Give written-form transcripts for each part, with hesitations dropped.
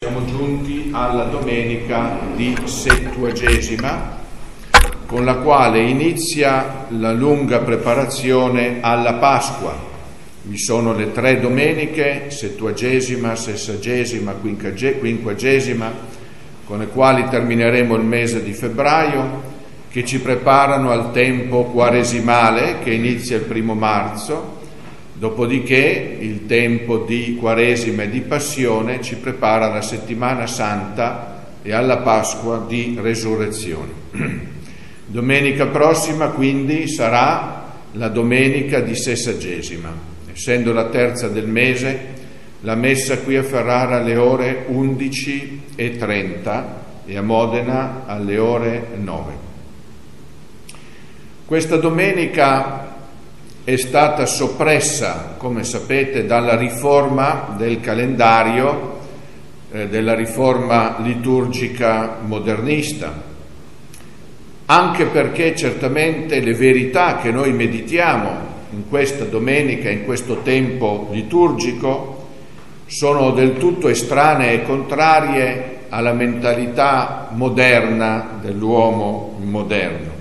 Siamo giunti alla domenica di Settuagesima, con la quale inizia la lunga preparazione alla Pasqua. Vi sono le 3 domeniche, Settuagesima, Sessagesima, Quinquagesima, con le quali termineremo il mese di febbraio, che ci preparano al tempo quaresimale che inizia il 1 marzo. Dopodiché il tempo di Quaresima e di Passione ci prepara alla Settimana Santa e alla Pasqua di Resurrezione. Domenica prossima quindi sarà la domenica di Sessagesima. Essendo la terza del mese, la messa qui a Ferrara alle ore 11:30 e a Modena alle ore 9. Questa domenica è stata soppressa, come sapete, dalla riforma del calendario, della riforma liturgica modernista, anche perché certamente le verità che noi meditiamo in questa domenica, in questo tempo liturgico, sono del tutto estranee e contrarie alla mentalità moderna dell'uomo moderno.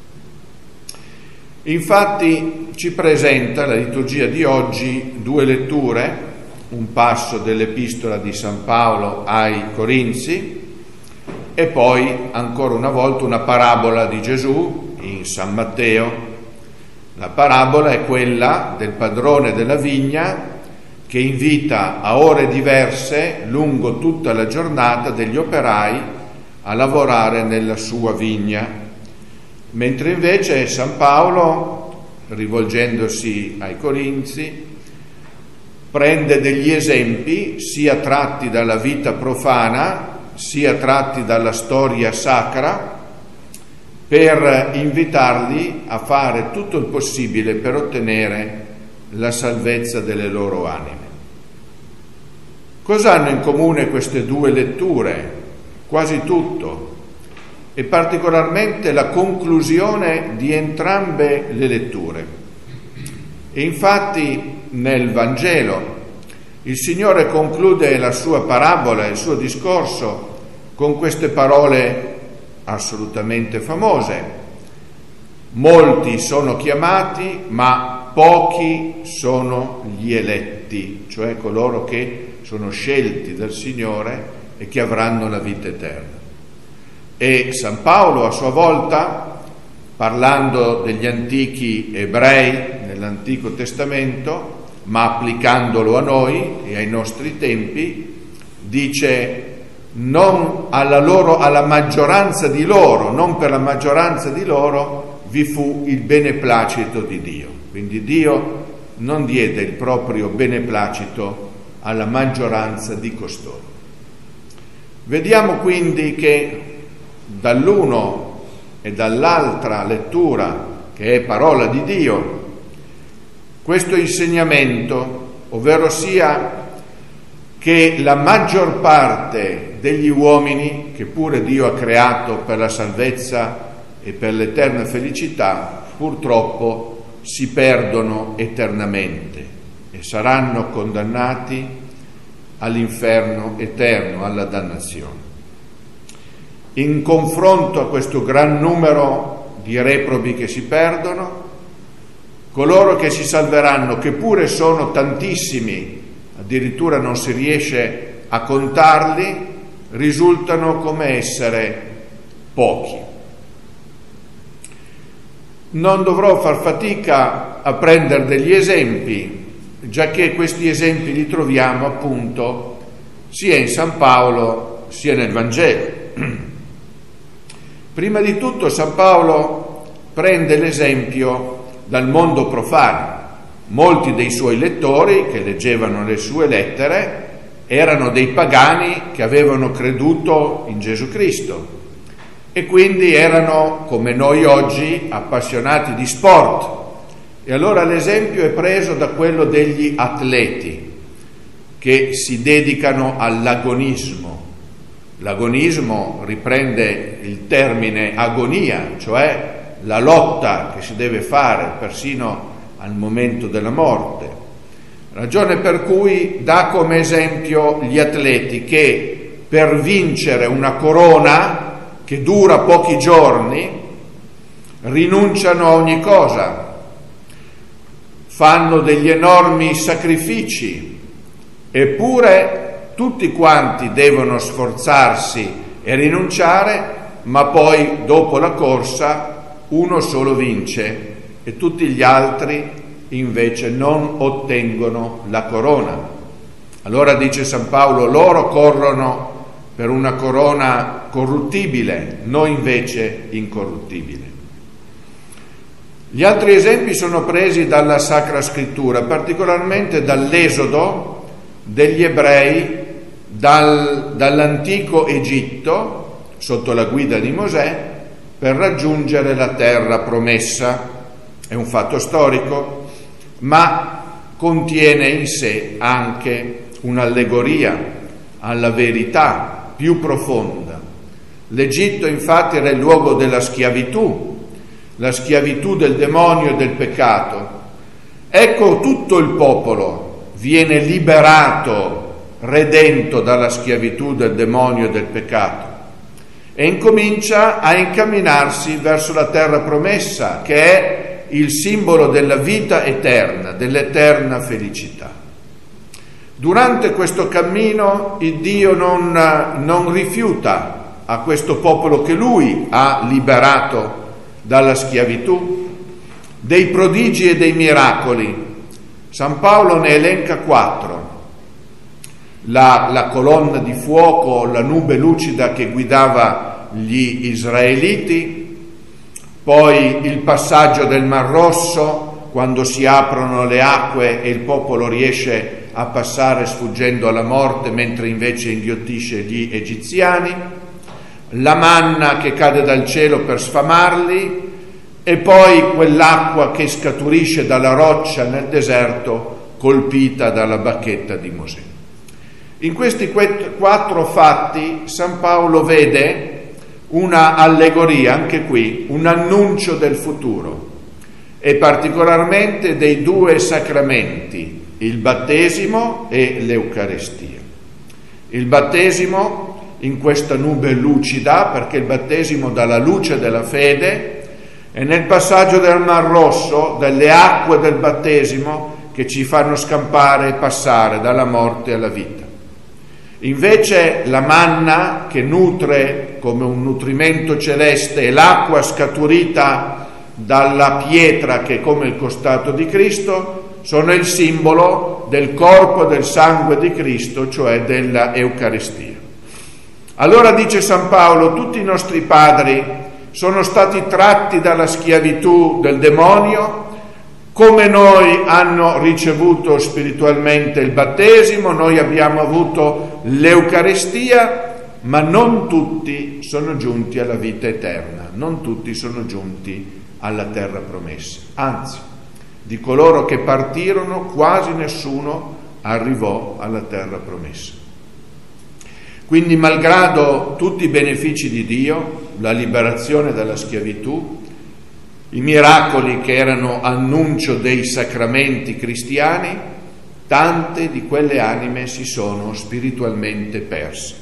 Infatti ci presenta la liturgia di oggi 2 letture, un passo dell'Epistola di San Paolo ai Corinzi e poi ancora una volta una parabola di Gesù in San Matteo. La parabola è quella del padrone della vigna che invita a ore diverse lungo tutta la giornata degli operai a lavorare nella sua vigna. Mentre invece San Paolo, rivolgendosi ai Corinzi, prende degli esempi sia tratti dalla vita profana, sia tratti dalla storia sacra, per invitarli a fare tutto il possibile per ottenere la salvezza delle loro anime. Cosa hanno in comune queste 2 letture? Quasi tutto. E particolarmente la conclusione di entrambe le letture. E infatti nel Vangelo il Signore conclude la sua parabola, il suo discorso, con queste parole assolutamente famose: molti sono chiamati, ma pochi sono gli eletti, cioè coloro che sono scelti dal Signore e che avranno la vita eterna. E San Paolo a sua volta, parlando degli antichi ebrei nell'Antico Testamento, ma applicandolo a noi e ai nostri tempi, dice: non alla maggioranza di loro, non per la maggioranza di loro vi fu il beneplacito di Dio. Quindi Dio non diede il proprio beneplacito alla maggioranza di costoro. Vediamo quindi che dall'uno e dall'altra lettura, che è parola di Dio, questo insegnamento, ovvero sia che la maggior parte degli uomini, che pure Dio ha creato per la salvezza e per l'eterna felicità, purtroppo si perdono eternamente e saranno condannati all'inferno eterno, alla dannazione. In confronto a questo gran numero di reprobi che si perdono, coloro che si salveranno, che pure sono tantissimi, addirittura non si riesce a contarli, risultano come essere pochi. Non dovrò far fatica a prendere degli esempi, giacché questi esempi li troviamo appunto sia in San Paolo sia nel Vangelo. Prima di tutto San Paolo prende l'esempio dal mondo profano. Molti dei suoi lettori che leggevano le sue lettere erano dei pagani che avevano creduto in Gesù Cristo e quindi erano, come noi oggi, appassionati di sport. E allora l'esempio è preso da quello degli atleti che si dedicano all'agonismo. L'agonismo riprende il termine agonia, cioè la lotta che si deve fare persino al momento della morte. Ragione per cui dà come esempio gli atleti che per vincere una corona che dura pochi giorni, rinunciano a ogni cosa, fanno degli enormi sacrifici, eppure tutti quanti devono sforzarsi e rinunciare, ma poi dopo la corsa uno solo vince e tutti gli altri invece non ottengono la corona. Allora dice San Paolo, loro corrono per una corona corruttibile, noi invece incorruttibile. Gli altri esempi sono presi dalla Sacra Scrittura, particolarmente dall'Esodo degli ebrei dall'antico Egitto, sotto la guida di Mosè, per raggiungere la terra promessa. È un fatto storico, ma contiene in sé anche un'allegoria alla verità più profonda. L'Egitto infatti era il luogo della schiavitù, la schiavitù del demonio e del peccato. Ecco, tutto il popolo viene liberato, redento dalla schiavitù del demonio e del peccato, e incomincia a incamminarsi verso la terra promessa, che è il simbolo della vita eterna, dell'eterna felicità. Durante questo cammino il Dio non rifiuta a questo popolo che Lui ha liberato dalla schiavitù dei prodigi e dei miracoli. San Paolo ne elenca 4. La colonna di fuoco, la nube lucida che guidava gli israeliti, poi il passaggio del Mar Rosso, quando si aprono le acque e il popolo riesce a passare sfuggendo alla morte, mentre invece inghiottisce gli egiziani, la manna che cade dal cielo per sfamarli, e poi quell'acqua che scaturisce dalla roccia nel deserto, colpita dalla bacchetta di Mosè. In questi 4 fatti San Paolo vede una allegoria, anche qui, un annuncio del futuro, e particolarmente dei 2 sacramenti, il battesimo e l'Eucarestia. Il battesimo in questa nube lucida, perché il battesimo dà la luce della fede, e nel passaggio del Mar Rosso, delle acque del battesimo che ci fanno scampare e passare dalla morte alla vita. Invece la manna, che nutre come un nutrimento celeste, e l'acqua scaturita dalla pietra che è come il costato di Cristo, sono il simbolo del corpo e del sangue di Cristo, cioè della Eucaristia. Allora dice San Paolo, tutti i nostri padri sono stati tratti dalla schiavitù del demonio, come noi hanno ricevuto spiritualmente il battesimo, noi abbiamo avuto l'Eucaristia, ma non tutti sono giunti alla vita eterna, non tutti sono giunti alla terra promessa. Anzi, di coloro che partirono quasi nessuno arrivò alla terra promessa. Quindi, malgrado tutti i benefici di Dio, la liberazione dalla schiavitù, i miracoli che erano annuncio dei sacramenti cristiani, tante di quelle anime si sono spiritualmente perse.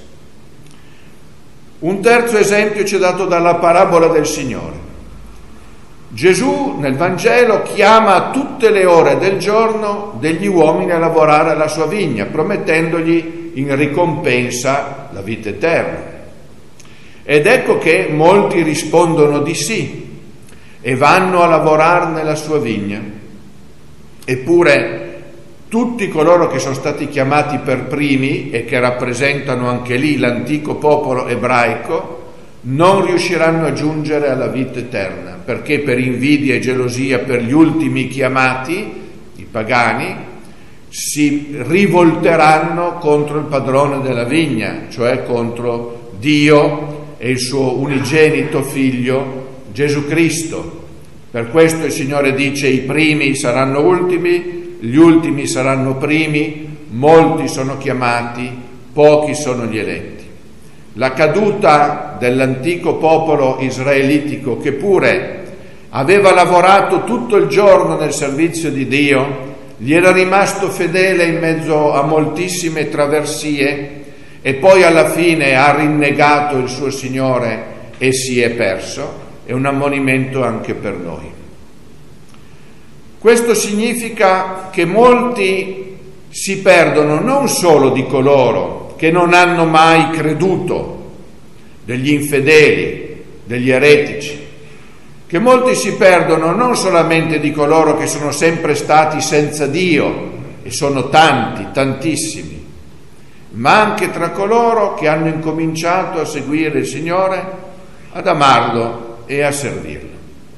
Un terzo esempio ci è dato dalla parabola del Signore. Gesù nel Vangelo chiama a tutte le ore del giorno degli uomini a lavorare alla sua vigna, promettendogli in ricompensa la vita eterna. Ed ecco che molti rispondono di sì e vanno a lavorare nella sua vigna. Eppure tutti coloro che sono stati chiamati per primi e che rappresentano anche lì l'antico popolo ebraico non riusciranno a giungere alla vita eterna, perché per invidia e gelosia per gli ultimi chiamati, i pagani, si rivolteranno contro il padrone della vigna, cioè contro Dio e il suo unigenito figlio Gesù Cristo. Per questo il Signore dice: i primi saranno ultimi, gli ultimi saranno primi, molti sono chiamati, pochi sono gli eletti. La caduta dell'antico popolo israelitico, che pure aveva lavorato tutto il giorno nel servizio di Dio, gli era rimasto fedele in mezzo a moltissime traversie, e poi alla fine ha rinnegato il suo Signore e si è perso, è un ammonimento anche per noi. Questo significa che molti si perdono non solo di coloro che non hanno mai creduto, degli infedeli, degli eretici, che molti si perdono non solamente di coloro che sono sempre stati senza Dio, e sono tanti, tantissimi, ma anche tra coloro che hanno incominciato a seguire il Signore, ad amarlo e a servirlo.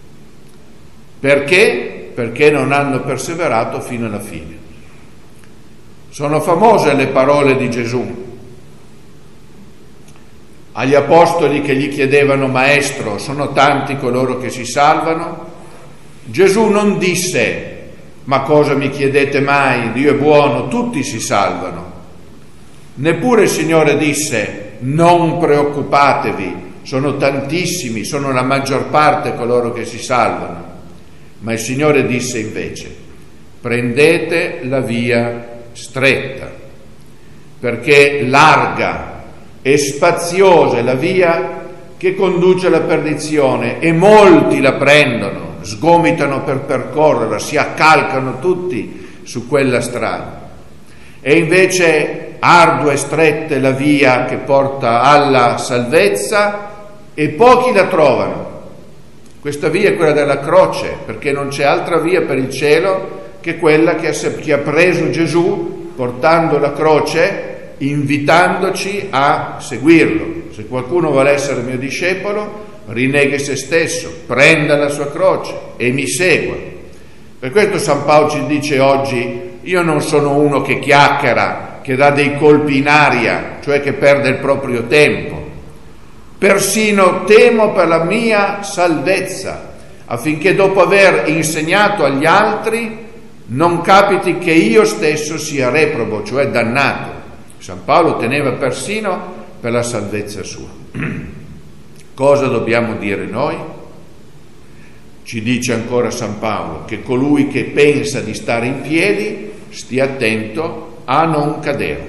Perché? Perché non hanno perseverato fino alla fine. Sono famose le parole di Gesù agli apostoli che gli chiedevano: Maestro, sono tanti coloro che si salvano? Gesù non disse: ma cosa mi chiedete mai? Dio è buono, tutti si salvano. Neppure il Signore disse: non preoccupatevi, sono tantissimi, sono la maggior parte coloro che si salvano. Ma il Signore disse invece: prendete la via stretta, perché larga e spaziosa è la via che conduce alla perdizione, e molti la prendono, sgomitano per percorrerla, si accalcano tutti su quella strada. E invece ardua e stretta è la via che porta alla salvezza, e pochi la trovano. Questa via è quella della croce, perché non c'è altra via per il cielo che quella che ha preso Gesù, portando la croce, invitandoci a seguirlo. Se qualcuno vuole essere mio discepolo, rinneghi se stesso, prenda la sua croce e mi segua. Per questo San Paolo ci dice oggi: io non sono uno che chiacchiera, che dà dei colpi in aria, cioè che perde il proprio tempo. Persino temo per la mia salvezza, affinché dopo aver insegnato agli altri non capiti che io stesso sia reprobo, cioè dannato. San Paolo teneva persino per la salvezza sua. Cosa dobbiamo dire noi? Ci dice ancora San Paolo che colui che pensa di stare in piedi stia attento a non cadere.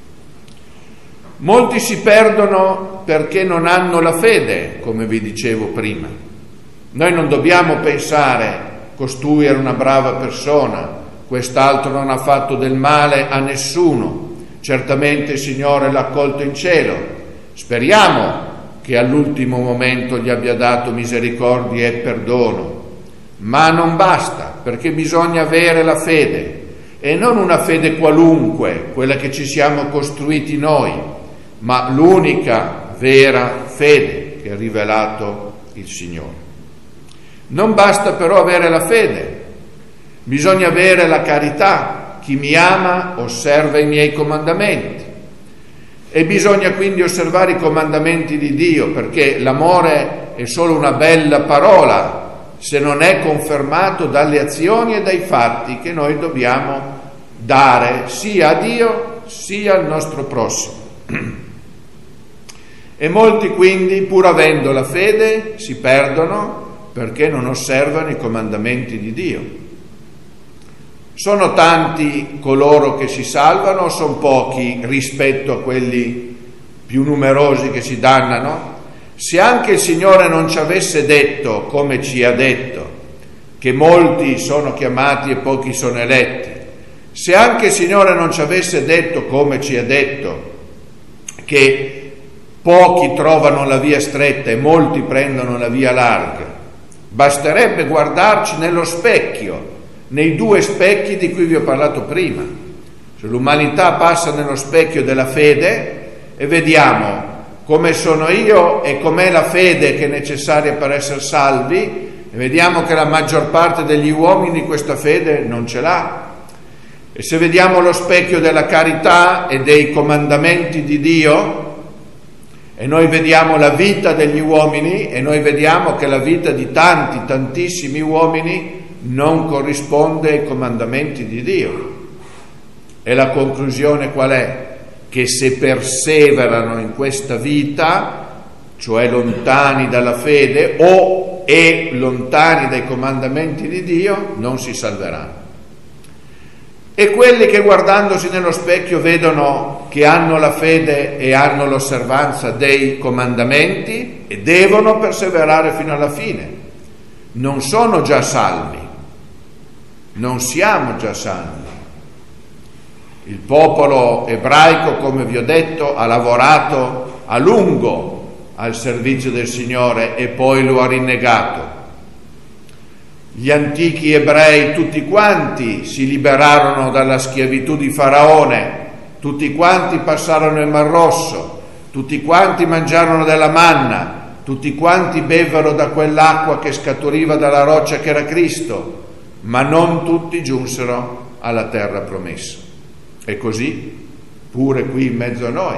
Molti si perdono perché non hanno la fede, come vi dicevo prima. Noi non dobbiamo pensare: costui era una brava persona, quest'altro non ha fatto del male a nessuno, certamente il Signore l'ha accolto in cielo. Speriamo che all'ultimo momento gli abbia dato misericordia e perdono, ma non basta, perché bisogna avere la fede, e non una fede qualunque, quella che ci siamo costruiti noi, ma l'unica vera fede che ha rivelato il Signore. Non basta però avere la fede, bisogna avere la carità. Chi mi ama osserva i miei comandamenti, e bisogna quindi osservare i comandamenti di Dio, perché l'amore è solo una bella parola se non è confermato dalle azioni e dai fatti che noi dobbiamo dare sia a Dio sia al nostro prossimo. E molti quindi, pur avendo la fede, si perdono perché non osservano i comandamenti di Dio. Sono tanti coloro che si salvano o sono pochi rispetto a quelli più numerosi che si dannano? Se anche il Signore non ci avesse detto, come ci ha detto, che molti sono chiamati e pochi sono eletti, se anche il Signore non ci avesse detto, come ci ha detto, che pochi trovano la via stretta e molti prendono la via larga, basterebbe guardarci nello specchio, nei due specchi di cui vi ho parlato prima. Se l'umanità passa nello specchio della fede e vediamo come sono io e com'è la fede che è necessaria per essere salvi, e vediamo che la maggior parte degli uomini questa fede non ce l'ha. E se vediamo lo specchio della carità e dei comandamenti di Dio, e noi vediamo la vita degli uomini, e noi vediamo che la vita di tantissimi uomini non corrisponde ai comandamenti di Dio. E la conclusione qual è? Che se perseverano in questa vita, cioè lontani dalla fede e lontani dai comandamenti di Dio, non si salveranno. e quelli che guardandosi nello specchio vedono che hanno la fede e hanno l'osservanza dei comandamenti e devono perseverare fino alla fine. Non sono già salvi, non siamo già salvi. Il popolo ebraico, come vi ho detto, ha lavorato a lungo al servizio del Signore e poi lo ha rinnegato. Gli antichi ebrei tutti quanti si liberarono dalla schiavitù di Faraone, tutti quanti passarono il Mar Rosso, tutti quanti mangiarono della manna, tutti quanti bevvero da quell'acqua che scaturiva dalla roccia che era Cristo, ma non tutti giunsero alla terra promessa. E così pure qui in mezzo a noi.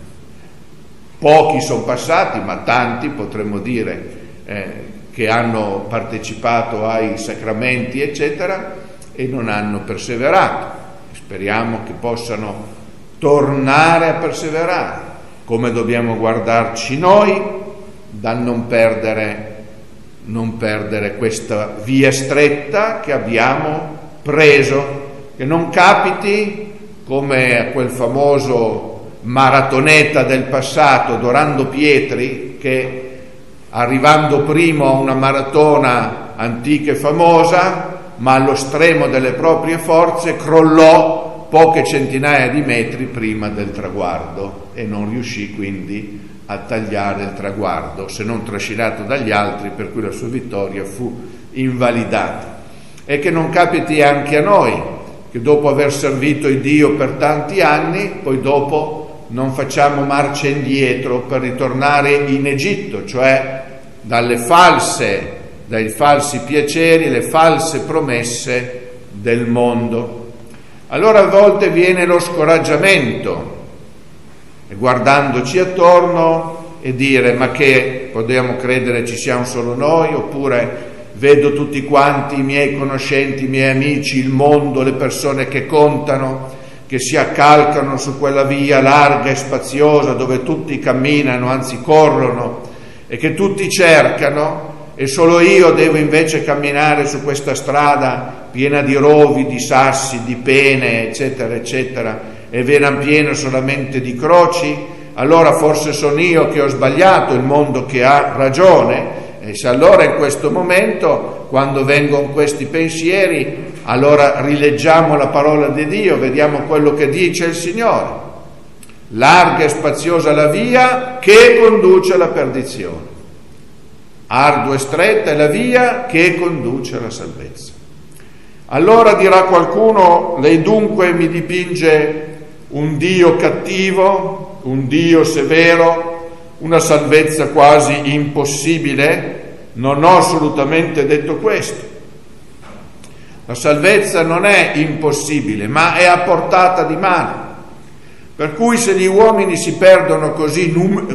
Pochi sono passati, ma tanti potremmo dire che hanno partecipato ai sacramenti eccetera e non hanno perseverato. Speriamo che possano tornare a perseverare, come dobbiamo guardarci noi dal non perdere questa via stretta che abbiamo preso, che non capiti come a quel famoso maratoneta del passato, Dorando Pietri, che arrivando primo a una maratona antica e famosa, ma allo stremo delle proprie forze crollò poche centinaia di metri prima del traguardo e non riuscì quindi a tagliare il traguardo, se non trascinato dagli altri, per cui la sua vittoria fu invalidata. E che non capiti anche a noi, che dopo aver servito il Dio per tanti anni, poi dopo non facciamo marcia indietro per ritornare in Egitto, cioè dai falsi piaceri, le false promesse del mondo. Allora a volte viene lo scoraggiamento, e guardandoci attorno e dire: ma che possiamo credere ci siamo solo noi? Oppure vedo tutti quanti i miei conoscenti, i miei amici, il mondo, le persone che contano, che si accalcano su quella via larga e spaziosa dove tutti camminano, anzi corrono, e che tutti cercano, e solo io devo invece camminare su questa strada piena di rovi, di sassi, di pene, eccetera, eccetera, e vena piena solamente di croci. Allora forse sono io che ho sbagliato, il mondo che ha ragione. E se allora in questo momento, quando vengono questi pensieri, allora rileggiamo la parola di Dio, vediamo quello che dice il Signore. Larga e spaziosa la via che conduce alla perdizione, ardua e stretta è la via che conduce alla salvezza. Allora dirà qualcuno: lei dunque mi dipinge un Dio cattivo, un Dio severo, una salvezza quasi impossibile? Non ho assolutamente detto questo. La salvezza non è impossibile, ma è a portata di mano. Per cui se gli uomini si perdono così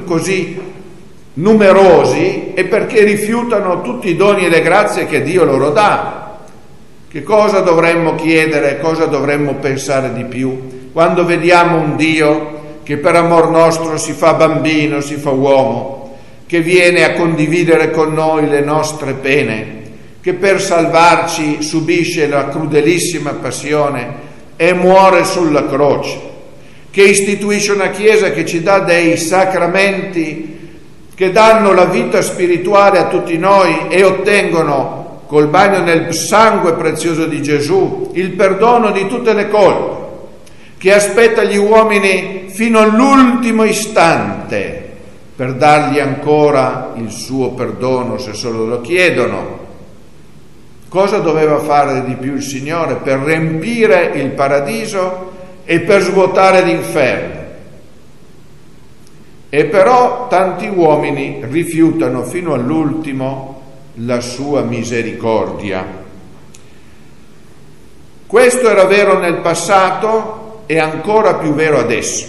numerosi è perché rifiutano tutti i doni e le grazie che Dio loro dà. Che cosa dovremmo chiedere, cosa dovremmo pensare di più quando vediamo un Dio che per amor nostro si fa bambino, si fa uomo, che viene a condividere con noi le nostre pene, che per salvarci subisce la crudelissima passione e muore sulla croce, che istituisce una Chiesa che ci dà dei sacramenti che danno la vita spirituale a tutti noi e ottengono col bagno nel sangue prezioso di Gesù il perdono di tutte le colpe, che aspetta gli uomini fino all'ultimo istante per dargli ancora il suo perdono se solo lo chiedono. Cosa doveva fare di più il Signore per riempire il paradiso e per svuotare l'inferno? E però tanti uomini rifiutano fino all'ultimo la sua misericordia. Questo era vero nel passato e ancora più vero adesso.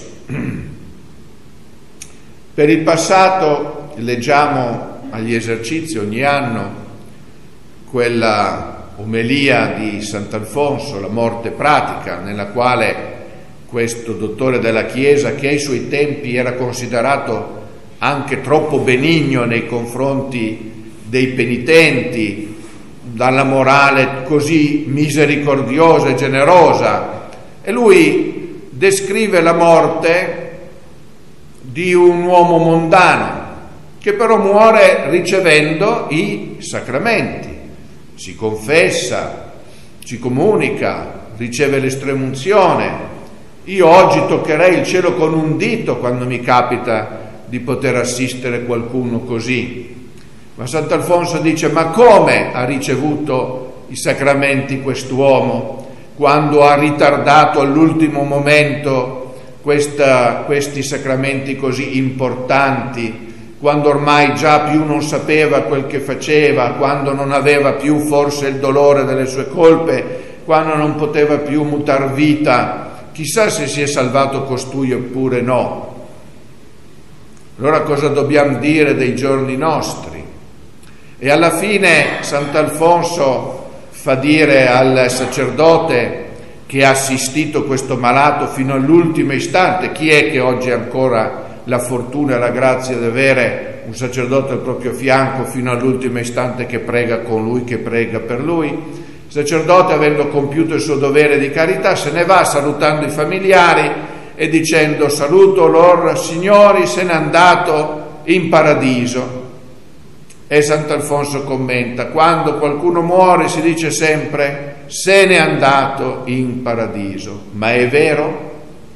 Per il passato leggiamo agli esercizi ogni anno quella omelia di Sant'Alfonso, la morte pratica, nella quale questo dottore della Chiesa, che ai suoi tempi era considerato anche troppo benigno nei confronti dei penitenti, dalla morale così misericordiosa e generosa, E lui descrive la morte di un uomo mondano, che però muore ricevendo i sacramenti. Si confessa, si comunica, riceve l'estremunzione. Io oggi toccherei il cielo con un dito quando mi capita di poter assistere qualcuno così. Ma Sant'Alfonso dice: ma come ha ricevuto i sacramenti quest'uomo quando ha ritardato all'ultimo momento questi sacramenti così importanti, quando ormai già più non sapeva quel che faceva, quando non aveva più forse il dolore delle sue colpe, quando non poteva più mutar vita? Chissà se si è salvato costui oppure no. Allora cosa dobbiamo dire dei giorni nostri? E alla fine Sant'Alfonso fa dire al sacerdote che ha assistito questo malato fino all'ultimo istante: chi è che oggi ha ancora la fortuna e la grazia di avere un sacerdote al proprio fianco fino all'ultimo istante che prega con lui, che prega per lui? Il sacerdote, avendo compiuto il suo dovere di carità, se ne va salutando i familiari e dicendo: saluto lor signori, se n'è andato in paradiso. E Sant'Alfonso commenta: quando qualcuno muore si dice sempre se n'è andato in paradiso, ma è vero?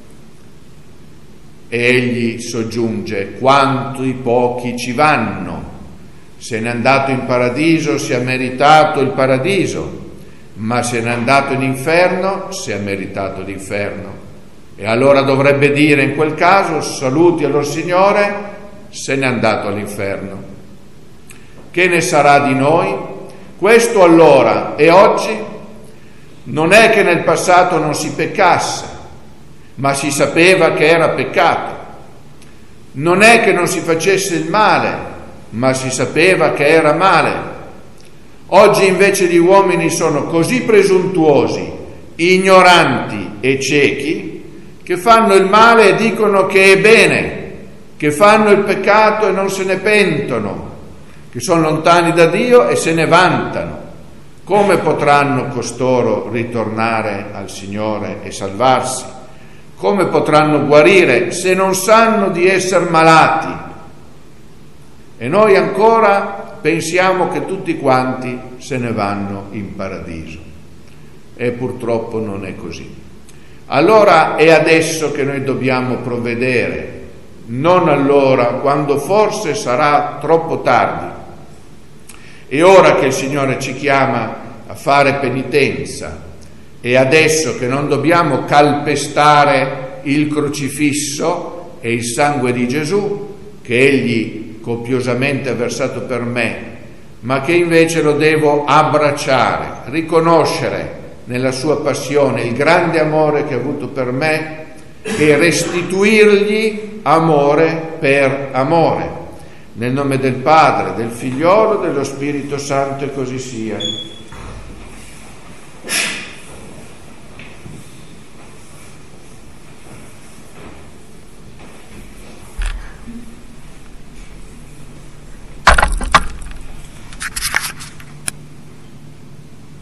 E egli soggiunge: quanti pochi ci vanno. Se n'è andato in paradiso si è meritato il paradiso, ma se n'è andato in inferno si è meritato l'inferno. E allora dovrebbe dire in quel caso: saluti allo Signore, se n'è andato all'inferno. Che ne sarà di noi? Questo allora e oggi non è che nel passato non si peccasse, ma si sapeva che era peccato. Non è che non si facesse il male, ma si sapeva che era male. Oggi invece gli uomini sono così presuntuosi, ignoranti e ciechi che fanno il male e dicono che è bene, che fanno il peccato e non se ne pentono, che sono lontani da Dio e se ne vantano. Come potranno costoro ritornare al Signore e salvarsi? Come potranno guarire se non sanno di essere malati? E noi ancora pensiamo che tutti quanti se ne vanno in paradiso. E purtroppo non è così. Allora è adesso che noi dobbiamo provvedere, non allora, quando forse sarà troppo tardi. È ora che il Signore ci chiama a fare penitenza. E adesso che non dobbiamo calpestare il crocifisso e il sangue di Gesù, che Egli copiosamente ha versato per me, ma che invece lo devo abbracciare, riconoscere nella sua passione il grande amore che ha avuto per me e restituirgli amore per amore. Nel nome del Padre, del Figliolo e dello Spirito Santo, e così sia.